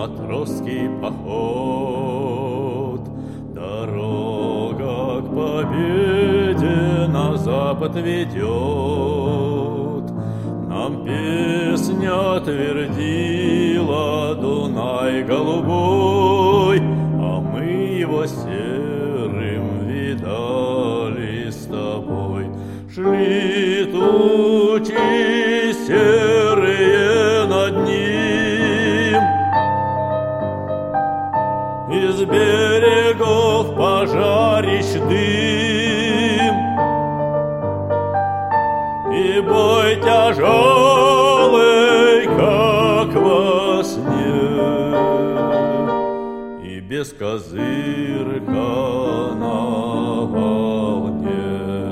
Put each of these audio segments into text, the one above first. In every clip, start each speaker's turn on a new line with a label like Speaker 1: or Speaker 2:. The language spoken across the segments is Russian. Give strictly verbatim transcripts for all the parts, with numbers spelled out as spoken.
Speaker 1: матросский поход. Дорога к победе на запад ведет. Нам песня твердила Дунай голубой, а мы его серым видали с тобой. Шли тучи серые над ним, из берегов пожарищ дым, и бой тяжелый, как во сне, и без козырка на волне.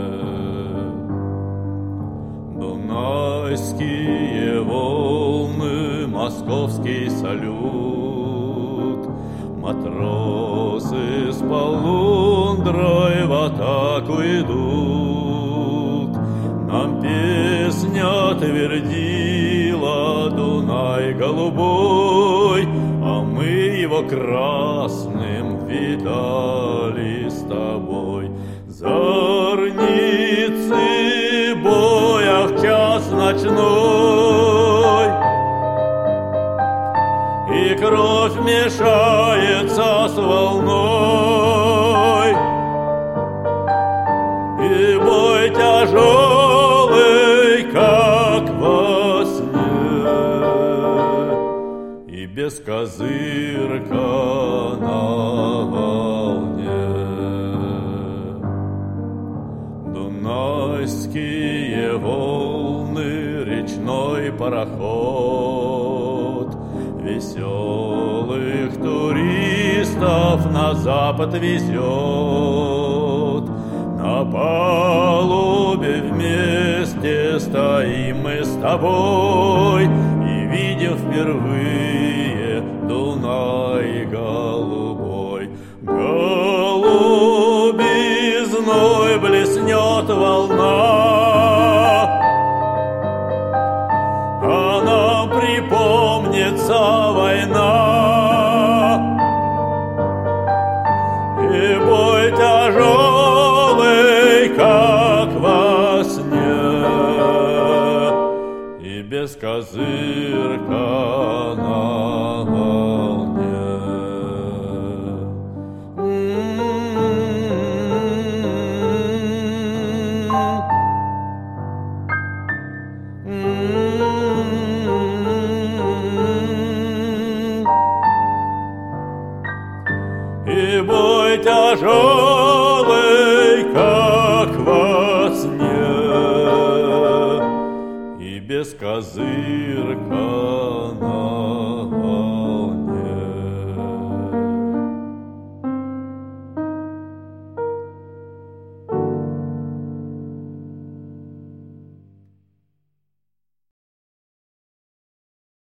Speaker 1: Дунайские волны, московский салют, матросы с полундрой в атаку идут. Нам песня твердила Дунай голубой, а мы его красным видали с тобой. Зорницы боя в час ночной, и кровь мешается с волной, и бой тяжелый, как во сне, и без козырка на волне. Дунайские волны, речной пароход, веселых туристов на запад везет. На палубе вместе стоим мы с тобой и видим впервые Дунай голубой. Голубизной блеснет волна, а нам припомнится война, и бой тяжелый, как во сне, и без козырка на волне. И бой тяжелый, как во сне, и без козырка на